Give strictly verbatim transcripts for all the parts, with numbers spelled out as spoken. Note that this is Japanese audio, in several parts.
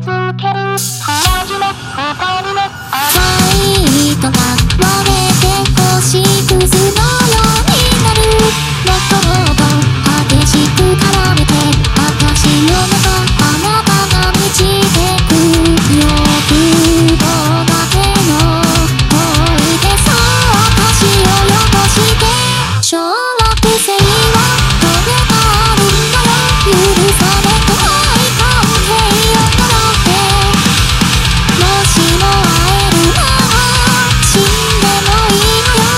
ける初め他にもファイトが割れて星屑のようになるもっともっと激しく絡めて私の中あなたが満ちてく欲望だけの恋でそう私を汚して小惑星はトゲがあるんだよ許されない関係を呪ってもしも会えるなら死んでもいいのよ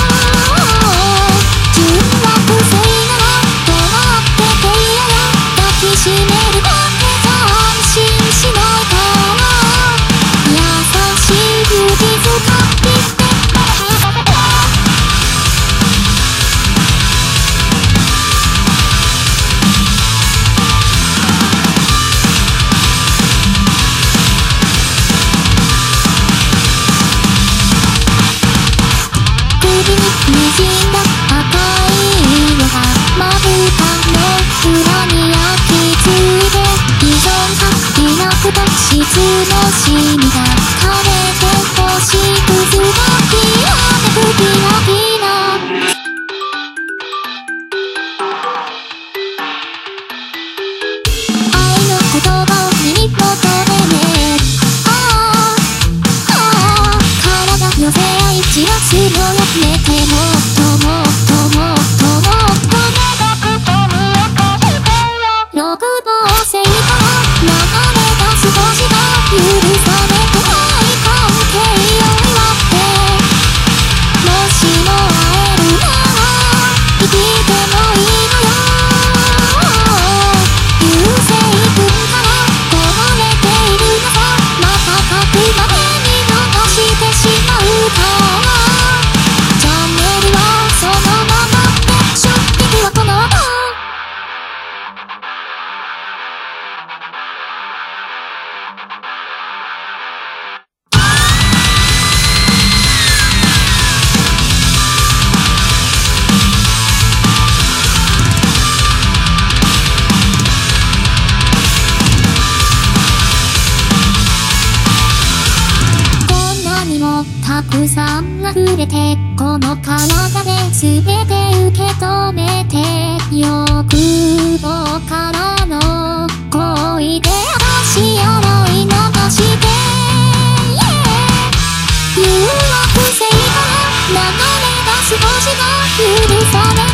純惑星なら止まってていいよ抱きしめるだけじゃ安心しないから優しい指使って首に滲んだ赤い色がまぶたの裏に焼き付いて依存がいなくた質のシミが垂れて星屑がきらめくキラキラ愛の言葉を耳元でねああああ体寄せ合い散らすのやめてもっともっともっともっと長くと見えかしてよ欲望星から流れ出す星が許されない関係を祝ってもしも会えるなら生きてもいいのよ流星群からこぼれているのさまた書くまでに逃してしまうからチャンネルはそのままで出撃はこの後こんなにもたくさん溢れてこの体で全て受け止めて欲望からの恋で足洗い流して、yeah、誘惑星から流れ出す星が許され